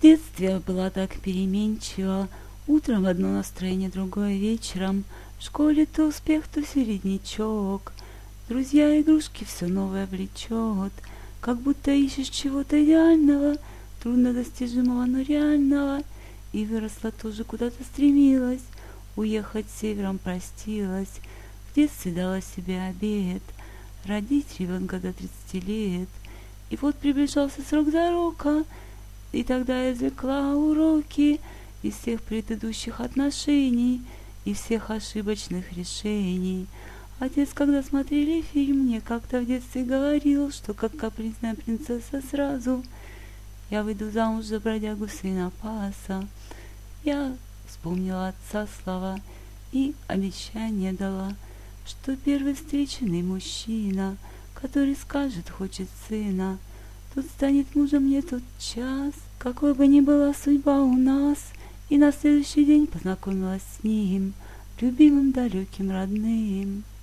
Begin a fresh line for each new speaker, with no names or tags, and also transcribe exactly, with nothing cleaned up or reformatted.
Детстве была так переменчива, утром одно настроение, другое вечером. В школе то успех, то середнячок. Друзья, игрушки все новое влечет, как будто ищешь чего-то идеального, труднодостижимого, но реального. И выросла тоже, куда-то стремилась, уехать севером простилась. В детстве дала себе обет родить ребенка до тридцати лет. И вот приближался срок зарока, и тогда я извлекла уроки из всех предыдущих отношений и всех ошибочных решений. Отец, когда смотрели фильм, мне как-то в детстве говорил, что как капризная принцесса сразу я выйду замуж за бродягу свинопаса. Я вспомнила отца слова и обещание дала, что первый встреченный мужчина, который скажет «хочет сына», тот станет мужем мне тот час. Какой бы ни была судьба у нас, и на следующий день познакомилась с ним, любимым, далеким, родным.